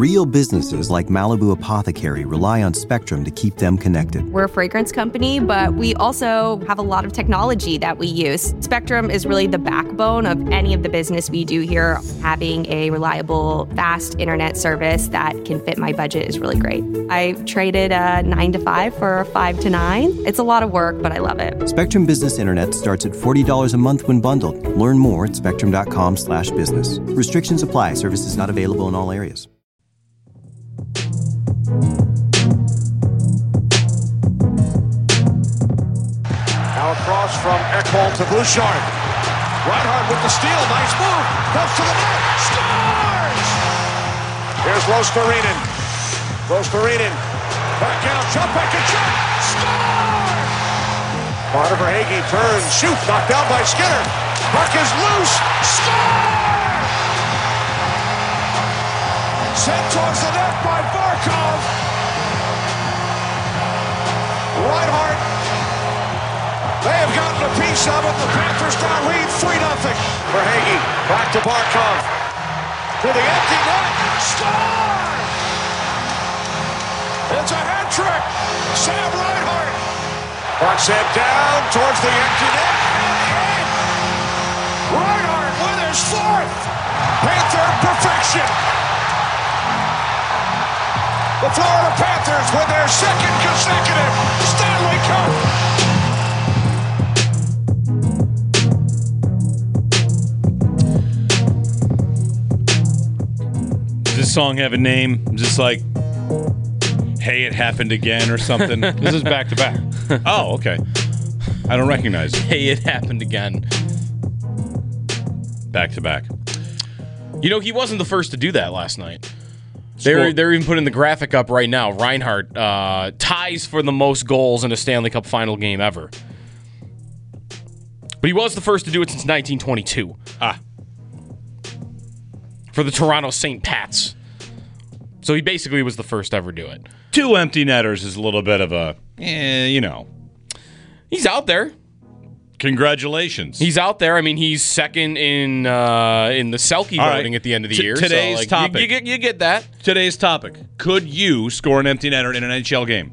Real businesses like Malibu Apothecary rely on Spectrum to keep them connected. We're a fragrance company, but we also have a lot of technology that we use. Spectrum is really the backbone of any of the business we do here. Having a reliable, fast internet service that can fit my budget is really great. I traded a 9 to 5 for a 5 to 9. It's a lot of work, but I love it. Spectrum Business Internet starts at $40 a month when bundled. Learn more at spectrum.com/business. Restrictions apply. Services not available in all areas. Now across from Ekholm to Bouchard. Reinhart with the steal. Nice move. Goes to the net. Scores! Here's Rostarinen. Rostarinen. Back out. Jump back and shot. Score! Carter Verhaeghe turns. Shoot. Knocked down by Skinner. Puck is loose. Score! Sent towards the net by Barkov. Reinhart may have gotten a piece of it. The Panthers now lead 3-0. Verhaeghe back to Barkov. To the empty net. Score! It's a hat trick. Sam Reinhart. Puck sent down towards the empty net. And Reinhart with his fourth. Panther perfection. The Florida Panthers win their second consecutive Stanley Cup. Does this song have a name? Is this like, hey, it happened again or something? This is back to back. Oh, okay. I don't recognize it. Hey, it happened again. Back to back. You know, he wasn't the first to do that last night. They're even putting the graphic up right now. Reinhart ties for the most goals in a Stanley Cup final game ever. But he was the first to do it since 1922. For the Toronto St. Pats. So he basically was the first to ever do it. 2 empty netters is a little bit of a, you know. He's out there. Congratulations. He's out there. I mean, he's second in the Selke voting at the end of the year. Today's topic. You get that. Today's topic. Could you score an empty netter in an NHL game?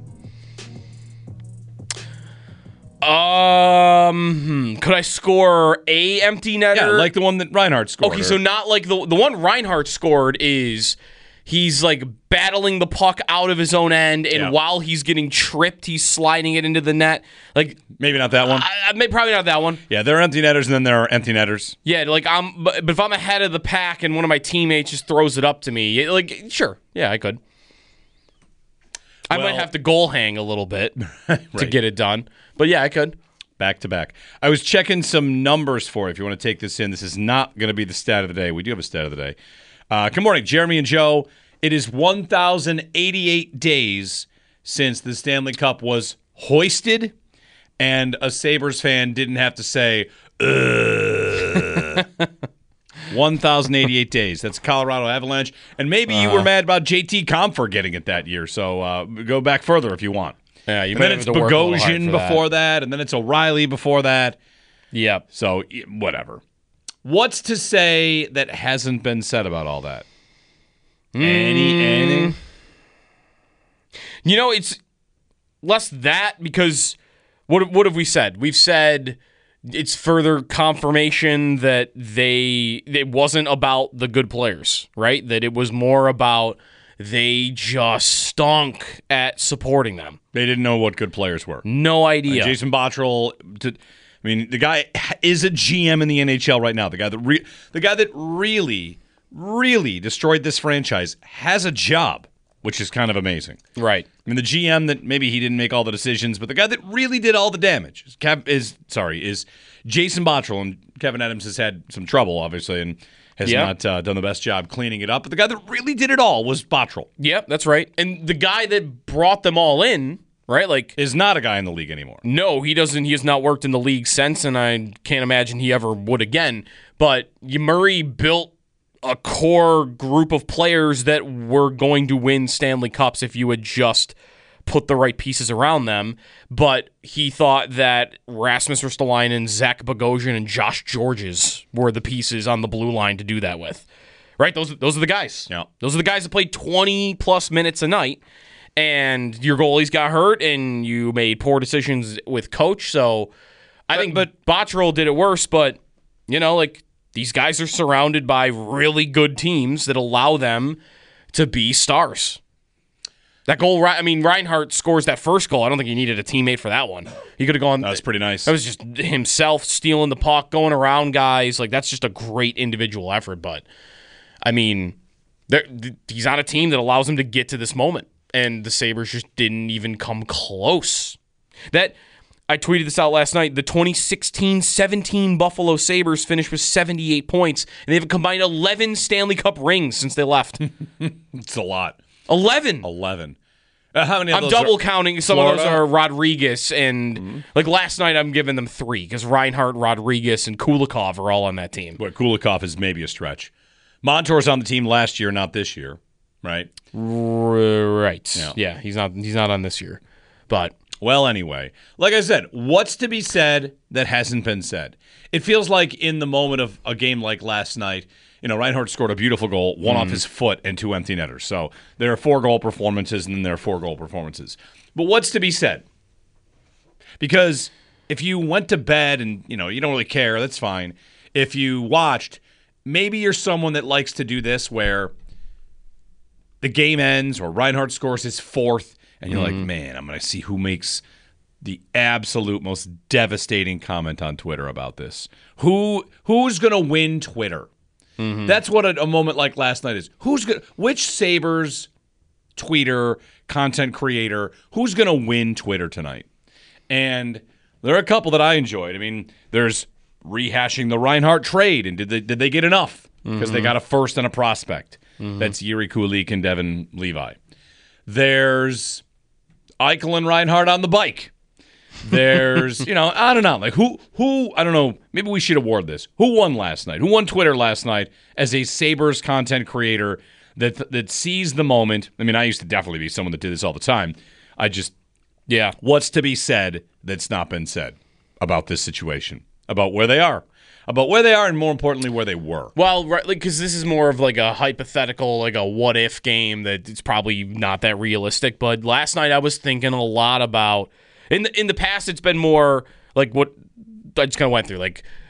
Could I score a empty netter? Yeah, like the one that Reinhart scored. Okay, so not like the one Reinhart scored is he's like battling the puck out of his own end, and while he's getting tripped, he's sliding it into the net. Like maybe not that one. Probably not that one. Yeah, there are empty netters, and then there are empty netters. Yeah, like but if I'm ahead of the pack and one of my teammates just throws it up to me, like sure, yeah, I could. I might have to goal hang a little bit to get it done, but yeah, I could. Back to back. I was checking some numbers for you. If you want to take this in, this is not going to be the stat of the day. We do have a stat of the day. Good morning, Jeremy and Joe. It is 1,088 days since the Stanley Cup was hoisted, and a Sabres fan didn't have to say, 1,088 days. That's Colorado Avalanche. And maybe you were mad about JT Compher getting it that year, so go back further if you want. Yeah, you and then it's Bogosian before that, and then it's O'Reilly before that. Yep. So, whatever. What's to say that hasn't been said about all that? Any? You know, it's less that because what have we said? We've said it's further confirmation that it wasn't about the good players, right? That it was more about they just stunk at supporting them. They didn't know what good players were. No idea. Jason Botterill, the guy is a GM in the NHL right now. The guy that really destroyed this franchise has a job, which is kind of amazing. Right. I mean, the GM that maybe he didn't make all the decisions, but the guy that really did all the damage is Jason Botterill, and Kevin Adams has had some trouble, obviously, and has not done the best job cleaning it up. But the guy that really did it all was Botterill. Yep, that's right. And the guy that brought them all in, right, like is not a guy in the league anymore. No, he doesn't. He has not worked in the league since, and I can't imagine he ever would again. But Murray built a core group of players that were going to win Stanley Cups if you had just put the right pieces around them. But he thought that Rasmus Ristolainen, Zach Bogosian, and Josh Georges were the pieces on the blue line to do that with. right? Those are the guys. Yeah. Those are the guys that played 20-plus minutes a night, and your goalies got hurt, and you made poor decisions with coach. So I think Botterill did it worse, but, these guys are surrounded by really good teams that allow them to be stars. That goal, Reinhart scores that first goal. I don't think he needed a teammate for that one. He could have gone. That was pretty nice. That was just himself stealing the puck, going around guys. That's just a great individual effort. But, he's on a team that allows him to get to this moment. And the Sabres just didn't even come close. I tweeted this out last night. The 2016-17 Buffalo Sabres finished with 78 points, and they've combined 11 Stanley Cup rings since they left. It's a lot. 11. How many? I'm double counting. Some of those are Rodriguez, and last night I'm giving them 3 because Reinhart, Rodriguez, and Kulikov are all on that team. But Kulikov is maybe a stretch. Montour's on the team last year, not this year, right? Right. Yeah, he's not on this year, but. Well, anyway, like I said, what's to be said that hasn't been said? It feels like in the moment of a game like last night, Reinhart scored a beautiful goal, one off his foot, and 2 empty netters. So there are 4-goal performances, and then there are 4-goal performances. But what's to be said? Because if you went to bed and, you don't really care, that's fine. If you watched, maybe you're someone that likes to do this where the game ends or Reinhart scores his 4th, and you're like, man, I'm going to see who makes the absolute most devastating comment on Twitter about this. Who's going to win Twitter? Mm-hmm. That's what a moment like last night is. Which Sabres tweeter, content creator, who's going to win Twitter tonight? And there are a couple that I enjoyed. There's rehashing the Reinhart trade, and did they get enough? Because they got a first and a prospect. That's Yuri Kulik and Devin Levi. There's Eichel and Reinhart on the bike. There's, I don't know. Who, I don't know. Maybe we should award this. Who won last night? Who won Twitter last night as a Sabres content creator that sees the moment? I used to definitely be someone that did this all the time. What's to be said that's not been said about this situation, about where they are? And more importantly, where they were. Well, right, because this is more of a hypothetical, a what-if game that it's probably not that realistic. But last night I was thinking a lot about, in the past it's been more what I just kind of went through,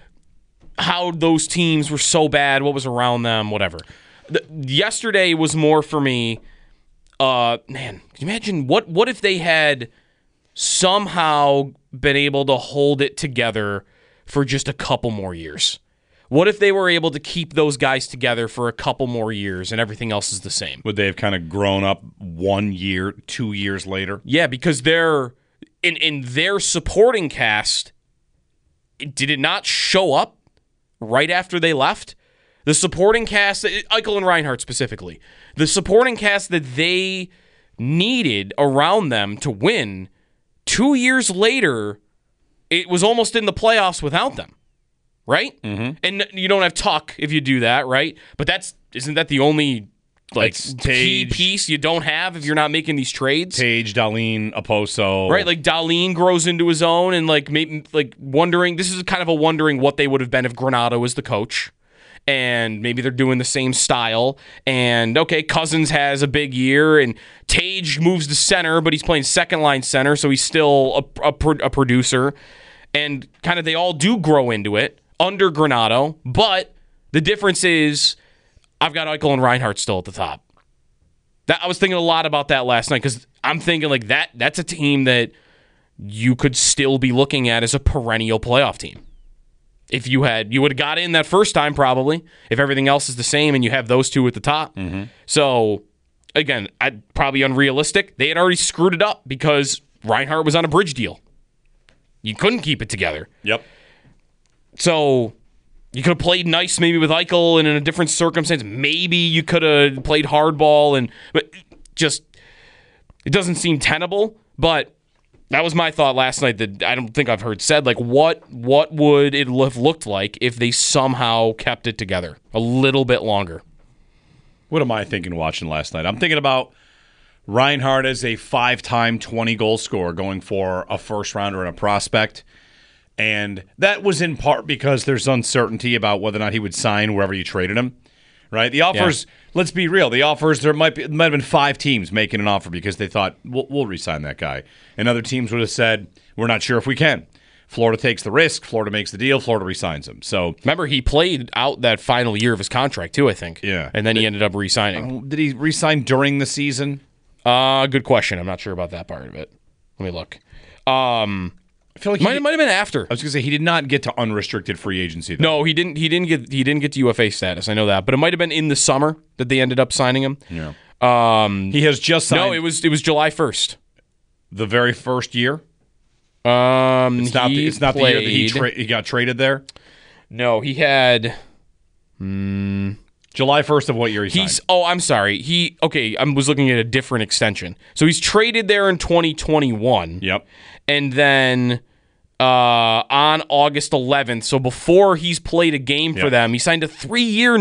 how those teams were so bad, what was around them, whatever. Yesterday was more for me, man, can you imagine what if they had somehow been able to hold it together for just a couple more years? What if they were able to keep those guys together for a couple more years and everything else is the same? Would they have kind of grown up 1 year, 2 years later? Yeah, because they're in their supporting cast, did it not show up right after they left? The supporting cast, Eichel and Reinhart specifically, the supporting cast that they needed around them to win, 2 years later, it was almost in the playoffs without them, right? Mm-hmm. And you don't have Tuck if you do that, right? But isn't that the only key piece you don't have if you're not making these trades? Tage, Dahlin, Oposo, right? Dahlin grows into his own, and wondering. This is kind of a wondering what they would have been if Granato was the coach. And maybe they're doing the same style. And, okay, Cousins has a big year, and Tage moves to center, but he's playing second-line center, so he's still a producer. And kind of they all do grow into it under Granato, but the difference is I've got Eichel and Reinhart still at the top. I was thinking a lot about that last night because I'm thinking that's a team that you could still be looking at as a perennial playoff team. If you would have got in that first time probably, if everything else is the same and you have those two at the top. Mm-hmm. So, again, probably unrealistic. They had already screwed it up because Reinhart was on a bridge deal. You couldn't keep it together. Yep. So, you could have played nice maybe with Eichel and in a different circumstance. Maybe you could have played hardball, but just it doesn't seem tenable, but that was my thought last night that I don't think I've heard said. What would it have looked like if they somehow kept it together a little bit longer? What am I thinking watching last night? I'm thinking about Reinhart as a 5-time 20-goal scorer going for a first-rounder and a prospect. And that was in part because there's uncertainty about whether or not he would sign wherever you traded him. right? The offers, let's be real, the offers, there might have been 5 teams making an offer because they thought, we'll re-sign that guy. And other teams would have said, we're not sure if we can. Florida takes the risk. Florida makes the deal. Florida re-signs him. So remember, he played out that final year of his contract too, I think. Yeah. And then he ended up re-signing. Did he re-sign during the season? Good question. I'm not sure about that part of it. Let me look. I feel like might have been after. I was going to say he did not get to unrestricted free agency, though. No, he didn't get to UFA status. I know that, but it might have been in the summer that they ended up signing him. Yeah. He has just signed. No, it was July 1st. The very first year. It's not the year that he got traded there. No, he had. July 1st of what year he signed? I'm sorry. I was looking at a different extension. So he's traded there in 2021. Yep. And then on August 11th, so before he's played a game for them, he signed a 3-year,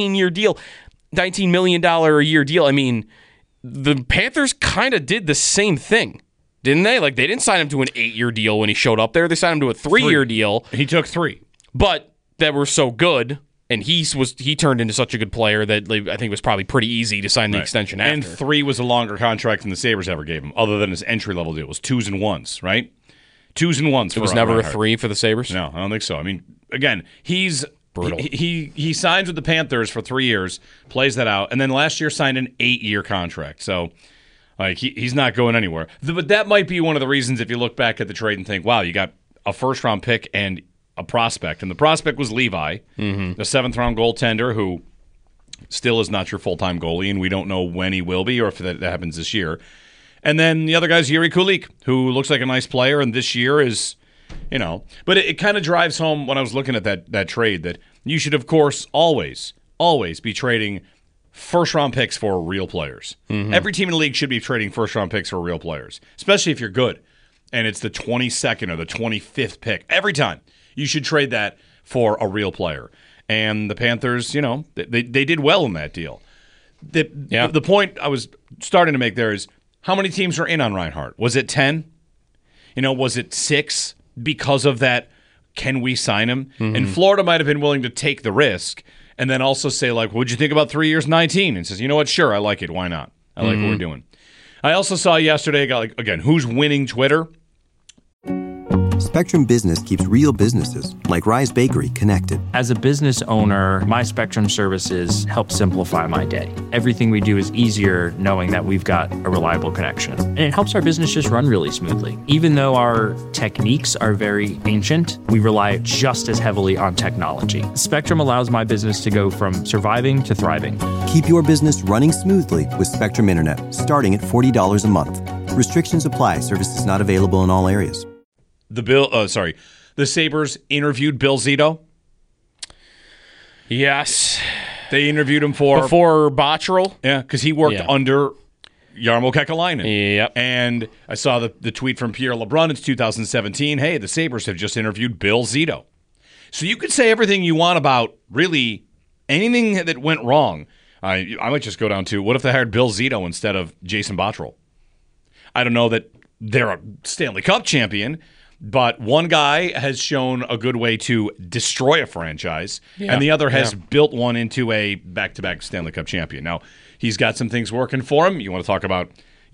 $19 million a year deal. I mean, the Panthers kind of did the same thing, didn't they? Like, they didn't sign him to an 8-year deal when he showed up there. They signed him to a 3-year deal. He took 3. But that were so good, and he turned into such a good player that I think it was probably pretty easy to sign the extension after. And 3 was a longer contract than the Sabres ever gave him, other than his entry-level deal. It was 2s and 1s, right? 2s and 1s. It was never a 3 for the Sabres? No, I don't think so. I mean, again, he's brutal. He signs with the Panthers for 3 years, plays that out, and then last year signed an 8-year contract. So, like, he's not going anywhere. But that might be one of the reasons if you look back at the trade and think, wow, you got a first-round pick and a prospect. And the prospect was Levi, the 7th-round goaltender who still is not your full-time goalie, and we don't know when he will be or if that happens this year. And then the other guy's Yuri Kulik, who looks like a nice player, and this year is, but it kind of drives home when I was looking at that trade that you should, of course, always be trading first-round picks for real players. Every team in the league should be trading first-round picks for real players, especially if you're good. And it's the 22nd or the 25th pick. Every time, you should trade that for a real player. And the Panthers, they did well in that deal. The point I was starting to make there is, how many teams are in on Reinhart? Was it 10? Was it 6 because of that? Can we sign him? And Florida might have been willing to take the risk and then also say, like, what'd you think about 3 years, 19? And says, you know what? Sure, I like it. Why not? I like what we're doing. I also saw yesterday, again, who's winning Twitter? Spectrum Business keeps real businesses, like Rise Bakery, connected. As a business owner, my Spectrum services help simplify my day. Everything we do is easier knowing that we've got a reliable connection. And it helps our business just run really smoothly. Even though our techniques are very ancient, we rely just as heavily on technology. Spectrum allows my business to go from surviving to thriving. Keep your business running smoothly with Spectrum Internet, starting at $40 a month. Restrictions apply. Services not available in all areas. The Sabres interviewed Bill Zito. Yes. They interviewed him before Botterill. Yeah, because he worked under Jarmo Kekalainen. Yep. And I saw the tweet from Pierre LeBrun. It's 2017. Hey, the Sabres have just interviewed Bill Zito. So you could say everything you want about really anything that went wrong. I might just go down to, what if they hired Bill Zito instead of Jason Botterill? I don't know that they're a Stanley Cup champion, but one guy has shown a good way to destroy a franchise, and the other has built one into a back-to-back Stanley Cup champion. Now, he's got some things working for him. You want to talk about,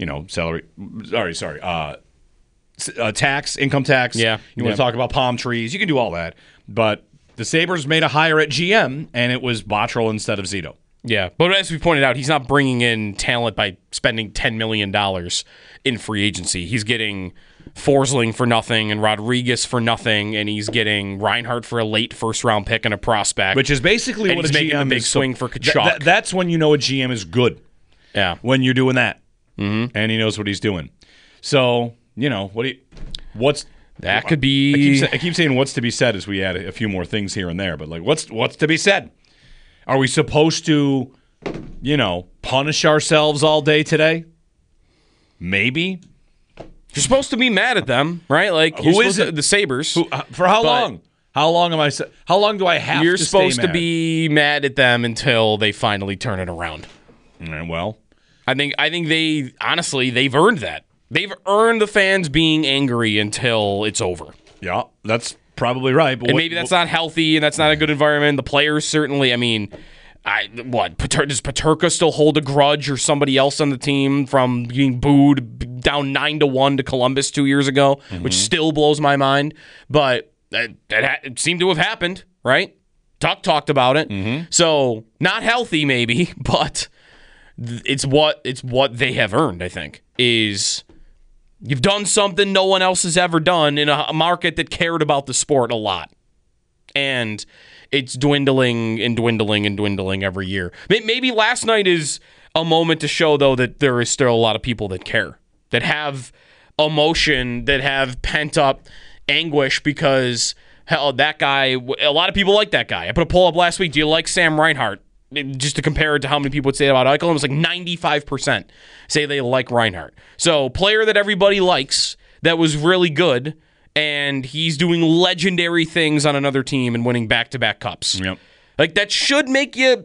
tax, income tax. Yeah. You want to talk about palm trees. You can do all that. But the Sabres made a hire at GM, and it was Botterill instead of Zito. Yeah, but as we pointed out, he's not bringing in talent by spending $10 million in free agency. He's getting Forsling for nothing and Rodriguez for nothing, and he's getting Reinhart for a late first-round pick and a prospect. Which is basically and what he's a making GM a big is. swing for Tkachuk. That's when you know a GM is good. Yeah. When you're doing that. And he knows what he's doing. So, what's... That could be... I keep saying what's to be said as we add a few more things here and there, but what's to be said? Are we supposed to, punish ourselves all day today? Maybe. You're supposed to be mad at them, right? Like, who is it? The Sabres. For how long? How long am I? How long do I have? You're to supposed stay to mad? be mad at them until they finally turn it around. Well, I think they honestly they've earned that. They've earned the fans being angry until it's over. Yeah, that's probably right. But and maybe that's not healthy and that's not a good environment. The players certainly. I mean, Does Peterka still hold a grudge, or somebody else on the team, from being booed down 9-1 to Columbus 2 years ago, which still blows my mind. But it seemed to have happened, right? Tuck talked about it. So not healthy, maybe, but it's what they have earned. I think is you've done something no one else has ever done in a market that cared about the sport a lot, and it's dwindling and dwindling and dwindling every year. Maybe last night is a moment to show, though, that there is still a lot of people that care, that have emotion, that have pent-up anguish because, hell, that guy, a lot of people like that guy. I put a poll up last week. Do you like Sam Reinhart? Just to compare it to how many people would say about Eichel, it was like 95% say they like Reinhart. So, player that everybody likes, that was really good, and he's doing legendary things on another team and winning back-to-back cups. Yep. Like, that should make you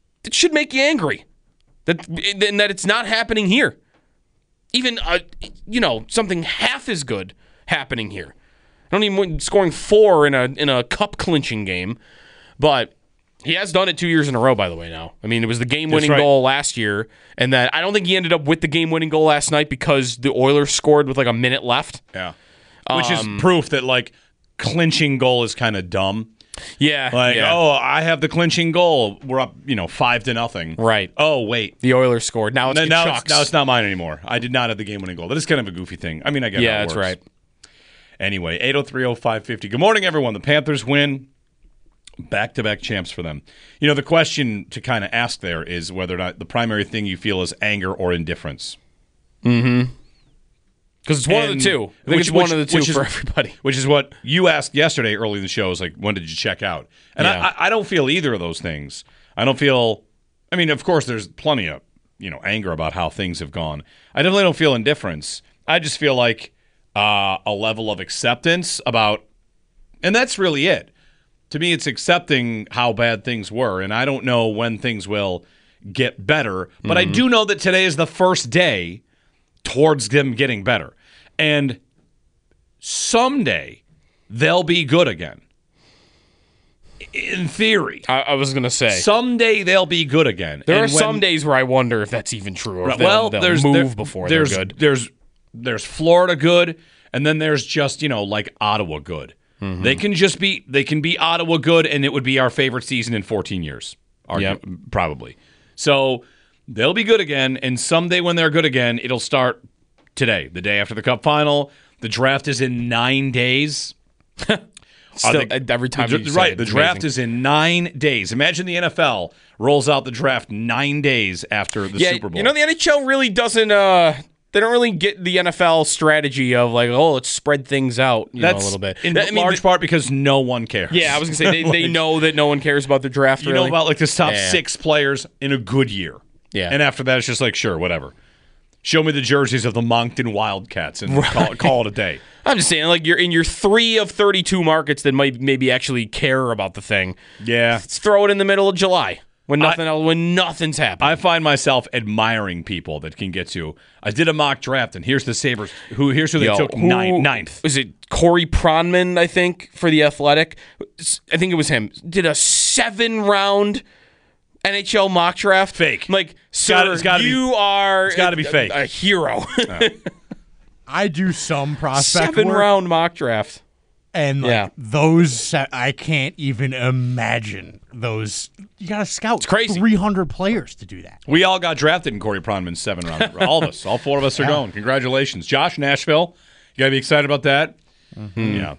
angry. That it's not happening here. Even something half as good happening here. I don't even scoring 4 in a cup clinching game, but he has done it 2 years in a row, by the way, now. I mean, it was the game-winning goal last year, and then I don't think he ended up with the game-winning goal last night because the Oilers scored with like a minute left. Yeah. Which is proof that, like, clinching goal is kind of dumb. Yeah. I have the clinching goal. We're up, 5-0. Right. Oh, wait. The Oilers scored. Now it's Kachuk's. Now it's not mine anymore. I did not have the game-winning goal. That is kind of a goofy thing. I mean, I get how it that's works. right. Anyway, 803-0550. Good morning, everyone. The Panthers win. Back-to-back champs for them. The question to kind of ask there is whether or not the primary thing you feel is anger or indifference. Mm-hmm. Because it's one of the two. I think it's one of the two for everybody. Which is what you asked yesterday early in the show, is like, when did you check out? And I don't feel either of those things. I don't feel, of course there's plenty of, anger about how things have gone. I definitely don't feel indifference. I just feel like a level of acceptance about, and that's really it. To me, it's accepting how bad things were, and I don't know when things will get better, but I do know that today is the first day towards them getting better. And someday they'll be good again. In theory. I was going to say. Someday they'll be good again. There are some days where I wonder if that's even true, or if they'll move before they're good. There's Florida good, and then there's just, like Ottawa good. Mm-hmm. They can be Ottawa good, and it would be our favorite season in 14 years. Probably. So they'll be good again, and someday when they're good again, it'll start today, the day after the Cup final. The draft is in 9 days. Still, every time you say right, it, the draft is in 9 days. Imagine the NFL rolls out the draft 9 days after the Super Bowl. The NHL really doesn't. They don't really get the NFL strategy of like, let's spread things out a little bit. In large part because no one cares. Yeah, I was going to say, they know that no one cares about the draft, You know about like the top 6 players in a good year. Yeah. And after that, it's just like, sure, whatever. Show me the jerseys of the Moncton Wildcats and call it a day. I'm just saying, like, you're in your 3 of 32 markets that might maybe actually care about the thing. Yeah. Let's throw it in the middle of July. When nothing's happening. I find myself admiring people that can get to. I did a mock draft, and here's the Sabres. Here's who they took ninth. Was it Corey Pronman, I think, for The Athletic? I think it was him. Did a 7-round NHL mock draft. Fake. I'm like, sir, it's gotta be fake. A hero. I do some prospect 7-round mock draft. And those, I can't even imagine those. You got to scout it's crazy. 300 players to do that. We all got drafted in Corey Pronman's 7-round. All of us. All 4 of us are going. Congratulations. Josh, Nashville. You got to be excited about that? Mm-hmm. Yeah.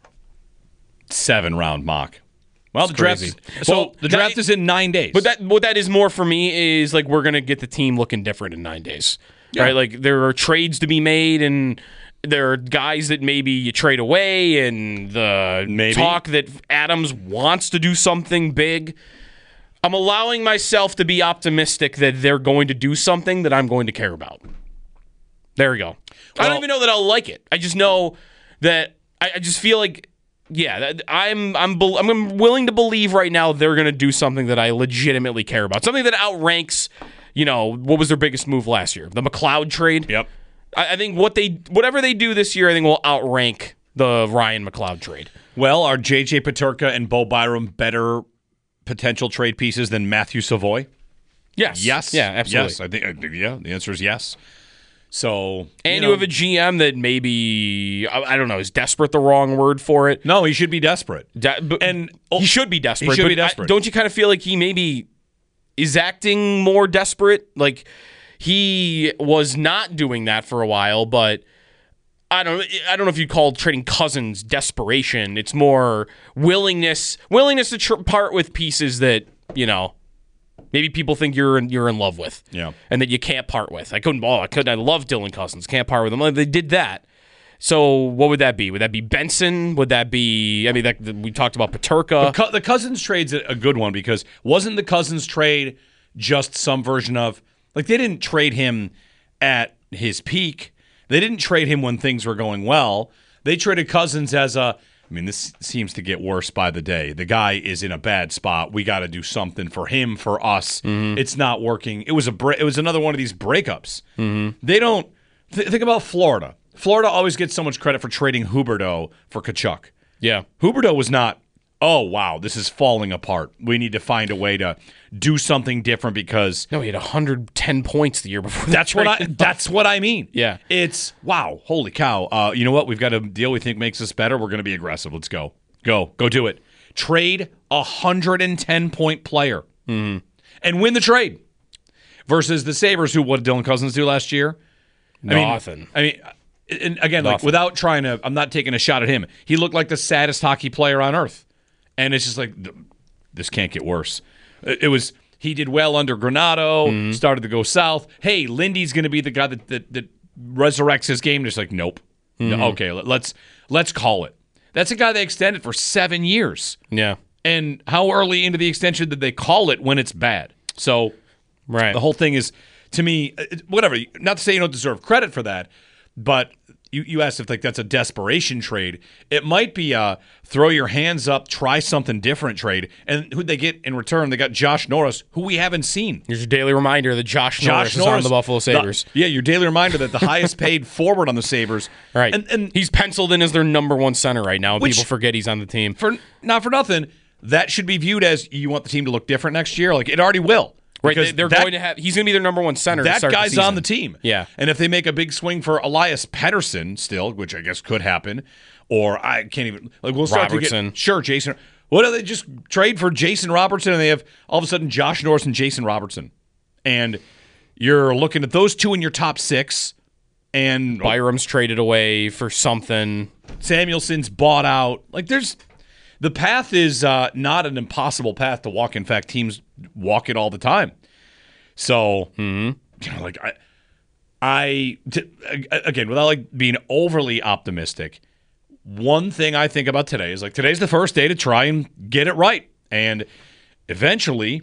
7-round mock. Well, the draft is in 9 days. But what that is more for me is like we're going to get the team looking different in 9 days. Yeah. Right? Like there are trades to be made, and there are guys that maybe you trade away, and the talk that Adams wants to do something big. I'm allowing myself to be optimistic that they're going to do something that I'm going to care about. There we go. Well, I don't even know that I'll like it. I just know that I just feel like, I'm willing to believe right now they're going to do something that I legitimately care about. Something that outranks, what was their biggest move last year? The McLeod trade? Yep. I think whatever they do this year, I think will outrank the Ryan McLeod trade. Well, are J.J. Peterka and Bo Byram better potential trade pieces than Matthew Savoy? Yes. Yes. Yeah, absolutely. Yes, I think. Yeah, the answer is yes. So, And you have a GM that maybe, I don't know, is desperate the wrong word for it? No, he should be desperate. He should be desperate. He should be desperate. Don't you kind of feel like he maybe is acting more desperate? Like he was not doing that for a while, but I don't know if you'd call trading Cousins desperation. It's more willingness to part with pieces that, maybe people think you're in love with, and that you can't part with. I love Dylan Cousins. Can't part with him. They did that. So what would that be? Would that be Benson? Would that be? I mean, we talked about Peterka. The Cousins trade's a good one because wasn't the Cousins trade just some version of they didn't trade him at his peak. They didn't trade him when things were going well. They traded Cousins as this seems to get worse by the day. The guy is in a bad spot. We got to do something for him, for us. Mm-hmm. It's not working. It was another one of these breakups. Mm-hmm. They don't think about Florida. Florida always gets so much credit for trading Huberdeau for Tkachuk. Yeah, Huberdeau was not. Oh wow, this is falling apart. We need to find a way to do something different because he had 110 points the year before. That's what I mean. Yeah, it's wow, holy cow. You know what? We've got a deal we think makes us better. We're going to be aggressive. Let's go do it. Trade 110-point player and win the trade versus the Sabres, who what did Dylan Cousins do last year? Nothing. And again, without trying to, I'm not taking a shot at him. He looked like the saddest hockey player on earth. And it's just this can't get worse. He did well under Granato, started to go south. Hey, Lindy's going to be the guy that resurrects his game. Just nope. No, okay, let's call it. That's a guy they extended for 7 years. Yeah. And how early into the extension did they call it when it's bad? So right. The whole thing is, to me, whatever. Not to say you don't deserve credit for that, but you asked if that's a desperation trade. It might be a throw your hands up, try something different trade. And who'd they get in return? They got Josh Norris, who we haven't seen. Here's your daily reminder that Josh Norris is on the Buffalo Sabres. Your daily reminder that the highest paid forward on the Sabres. Right. And he's penciled in as their number one center right now. People forget he's on the team. Not for nothing, that should be viewed as you want the team to look different next year. It already will. Right, he's going to be their number one center. That to start guy's the season. on the team. Yeah. And if they make a big swing for Elias Pettersson still, which I guess could happen, or I can't even, we'll start Robertson. to get, sure, Jason. What do they just trade for Jason Robertson and they have all of a sudden Josh Norris and Jason Robertson? And you're looking at those two in your top six. And Byram's traded away for something. Samuelson's bought out. The path is not an impossible path to walk. In fact, teams walk it all the time. So, again, without being overly optimistic, one thing I think about today is today's the first day to try and get it right. And eventually,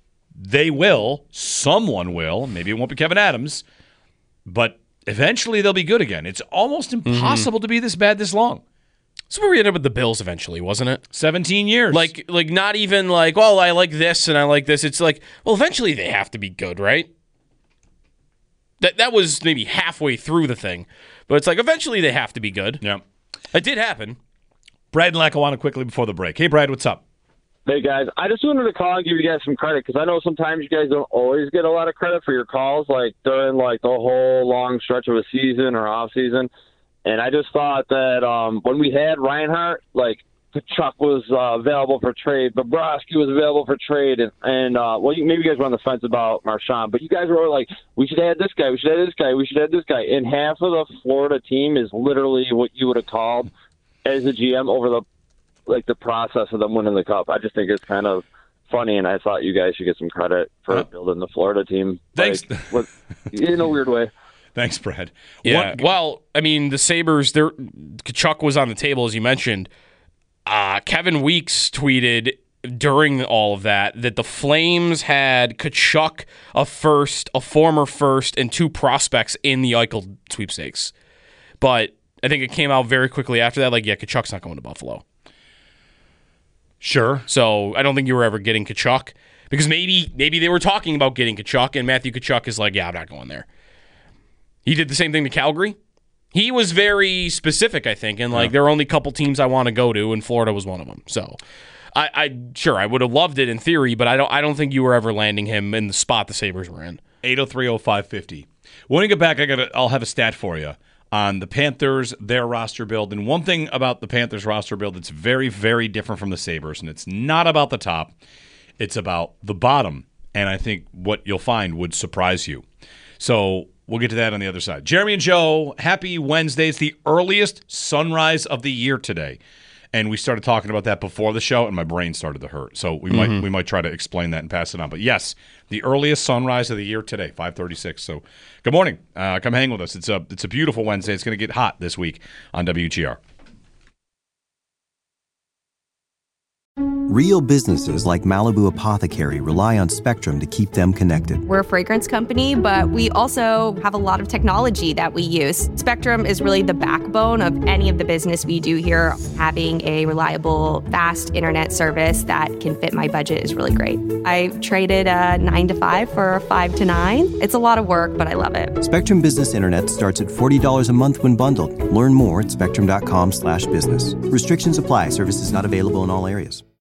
someone will, maybe it won't be Kevin Adams, but eventually they'll be good again. It's almost impossible to be this bad this long. That's where we ended up with the Bills eventually, wasn't it? 17 years. Not even well, I like this and I like this. It's eventually they have to be good, right? That was maybe halfway through the thing. But it's eventually they have to be good. Yeah. It did happen. Brad and Lackawanna quickly before the break. Hey, Brad, what's up? Hey, guys. I just wanted to call and give you guys some credit because I know sometimes you guys don't always get a lot of credit for your calls, during the whole long stretch of a season or off season. And I just thought that when we had Reinhart, Tkachuk was available for trade, Bobrovsky was available for trade, maybe you guys were on the fence about Marchand, but you guys were we should add this guy, we should add this guy, we should add this guy. And half of the Florida team is literally what you would have called as a GM over the process of them winning the Cup. I just think it's kind of funny, and I thought you guys should get some credit for building the Florida team. Thanks. In a weird way. Thanks, Brad. Yeah. The Sabres, Tkachuk was on the table, as you mentioned. Kevin Weeks tweeted during all of that the Flames had Tkachuk, a former first, and 2 prospects in the Eichel sweepstakes. But I think it came out very quickly after that, Tkachuk's not going to Buffalo. Sure. So I don't think you were ever getting Tkachuk because maybe they were talking about getting Tkachuk, and Matthew Tkachuk is I'm not going there. He did the same thing to Calgary. He was very specific, I think, and there are only a couple teams I want to go to, and Florida was one of them. So I would have loved it in theory, but I don't think you were ever landing him in the spot the Sabres were in. 803-0550. When we get back, I'll have a stat for you on the Panthers, their roster build. And one thing about the Panthers roster build that's very, very different from the Sabres, and it's not about the top, it's about the bottom. And I think what you'll find would surprise you. So we'll get to that on the other side. Jeremy and Joe, happy Wednesday. It's the earliest sunrise of the year today. And we started talking about that before the show, and my brain started to hurt. So we might try to explain that and pass it on. But yes, the earliest sunrise of the year today, 5:36. So good morning. Come hang with us. It's a beautiful Wednesday. It's going to get hot this week on WGR. Real businesses like Malibu Apothecary rely on Spectrum to keep them connected. We're a fragrance company, but we also have a lot of technology that we use. Spectrum is really the backbone of any of the business we do here. Having a reliable, fast internet service that can fit my budget is really great. I traded a 9 to 5 for a 5 to 9. It's a lot of work, but I love it. Spectrum Business Internet starts at $40 a month when bundled. Learn more at spectrum.com/business. Restrictions apply. Services not available in all areas.